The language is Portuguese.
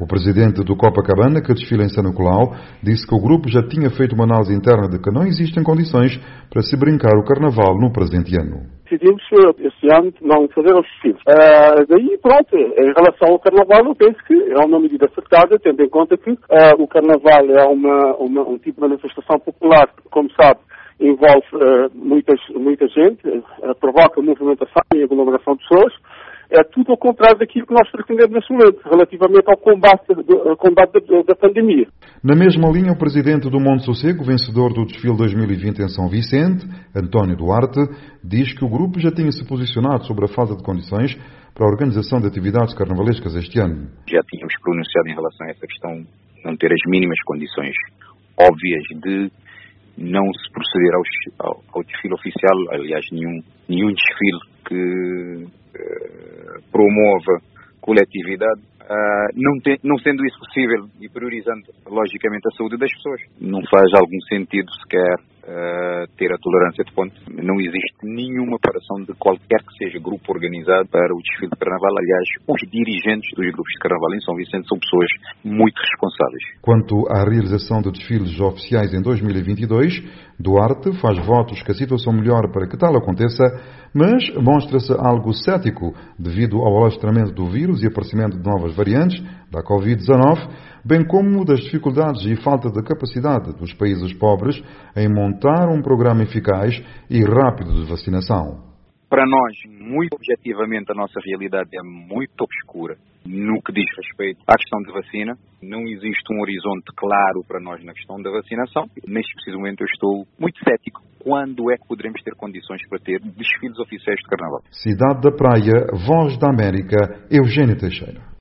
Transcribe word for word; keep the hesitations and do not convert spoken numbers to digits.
O presidente do Copacabana, que desfila em São Nicolau, disse que o grupo já tinha feito uma análise interna de que não existem condições para se brincar o Carnaval no presente ano. Decidimos este ano não fazer os desfiles. Uh, daí, pronto, em relação ao Carnaval, eu penso que é uma medida acertada, tendo em conta que uh, o Carnaval é uma, uma, um tipo de manifestação popular, como sabe, envolve uh, muitas, muita gente, uh, provoca movimentação e aglomeração de pessoas. É tudo ao contrário daquilo que nós pretendemos neste momento, relativamente ao combate, ao combate da, da pandemia. Na mesma linha, o presidente do Monte Sossego, vencedor do desfile dois mil e vinte em São Vicente, António Duarte, diz que o grupo já tinha se posicionado sobre a falta de condições para a organização de atividades carnavalescas este ano. Já tínhamos pronunciado em relação a essa questão, não ter as mínimas condições óbvias de não se proceder ao, ao, ao desfile oficial, aliás, nenhum, nenhum desfile que uh, promova coletividade, uh, não, tem, não sendo isso possível e priorizando, logicamente, a saúde das pessoas. Não faz algum sentido sequer uh, ter a tolerância de ponto. Não existe nenhuma preparação de qualquer que seja grupo organizado para o desfile de Carnaval. Aliás, os dirigentes dos grupos de Carnaval em São Vicente são pessoas muito responsáveis. Quanto à realização de desfiles oficiais em dois mil e vinte e dois, Duarte faz votos que a situação melhore para que tal aconteça, mas mostra-se algo cético devido ao alastramento do vírus e aparecimento de novas variantes da covid dezanove, bem como das dificuldades e falta de capacidade dos países pobres em montar um programa eficaz e rápido de vacinação. Para nós, muito objetivamente, a nossa realidade é muito obscura no que diz respeito à questão de vacina. Não existe um horizonte claro para nós na questão da vacinação. Neste preciso momento eu estou muito cético. Quando é que poderemos ter condições para ter desfiles oficiais de Carnaval? Cidade da Praia, Voz da América, Eugênio Teixeira.